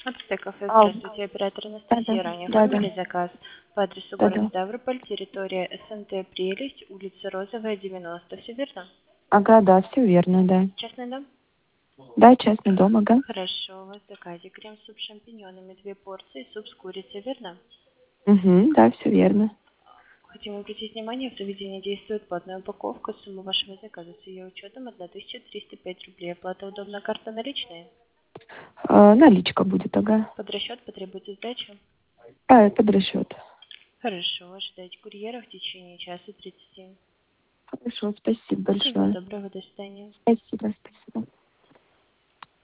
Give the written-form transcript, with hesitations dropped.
Апте кафе, Ау. здравствуйте, оператор Да-да. Анастасия. Ранее Да-да. оформили заказ по адресу город Да-да. Ставрополь, территория СНТ Прелесть, улица Розовая, 90. Все верно? Ага, да, все верно, да. Частный дом? Да, частный дом, ага. Хорошо, у вас в заказе крем-суп с шампиньонами, 2 порции, суп с курицей, верно? Угу, да, все верно. Хотим обратить внимание, в заведении действует платная упаковка. Сумма вашего заказа с ее учетом 1305 рублей. Оплата удобна, карта наличная? Наличка будет, ага. Под расчет потребуется сдача? Под расчет. Хорошо, ожидайте курьера в течение часа 30. Хорошо, спасибо Всего большое. доброго, до свидания. Спасибо, спасибо.